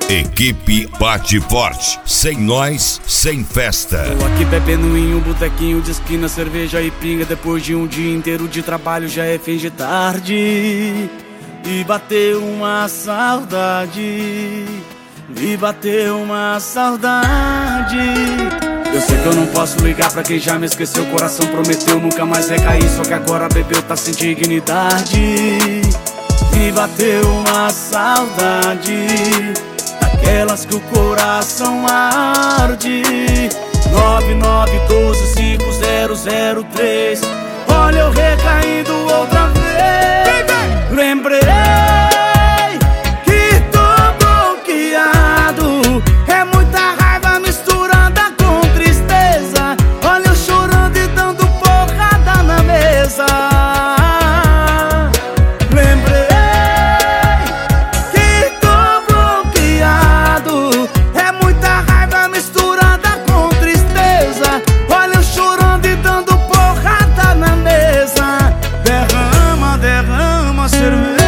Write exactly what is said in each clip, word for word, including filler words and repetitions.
Equipe Bate Forte. Sem nós, sem festa. Tô aqui bebendo em um botequinho de esquina, cerveja e pinga. Depois de um dia inteiro de trabalho já é fim de tarde. E bateu uma saudade, me bateu uma saudade. Eu sei que eu não posso ligar pra quem já me esqueceu. O coração prometeu nunca mais recair, só que agora bebeu, tá sem dignidade. Me bateu uma saudade, daquelas que o coração arde. Nove nove um dois cinco zero zero três. Olha eu recaindo outra vez. Lembrei que tô bloqueado. É muita raiva misturada com tristeza. Olha eu chorando e dando porrada na mesa. Lembrei que tô bloqueado. É muita raiva misturada com tristeza. Olha eu chorando e dando porrada na mesa. Derrama, derrama cerveja.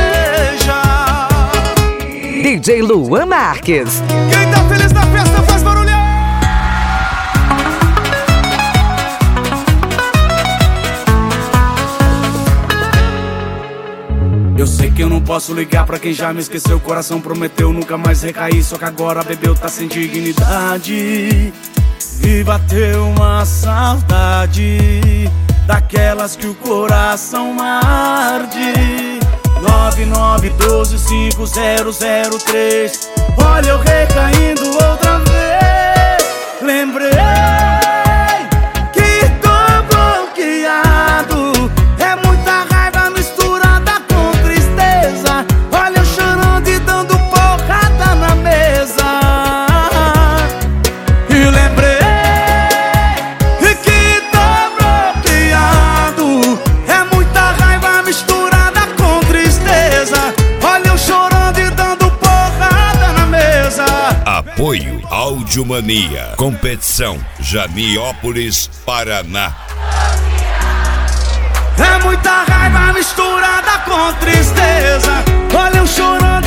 D J Luan Marques. Quem tá feliz na festa faz barulho. Eu sei que eu não posso ligar pra quem já me esqueceu. O coração prometeu nunca mais recair, só que agora bebeu, tá sem dignidade. E bateu uma saudade, daquelas que o coração arde. Nove nove um dois cinco zero zero três. Olha eu recaindo outra vez. Lembrei que tô bloqueado. É muita raiva misturada com tristeza. Olha eu chorando e dando porrada na mesa. E lembrei que tô bloqueado. É muita raiva misturada com tristeza. Olha eu chorando e dando porrada na mesa. Apoio Audiomania. Competição Janiópolis, Paraná. É muita raiva misturada com tristeza. Olha eu chorando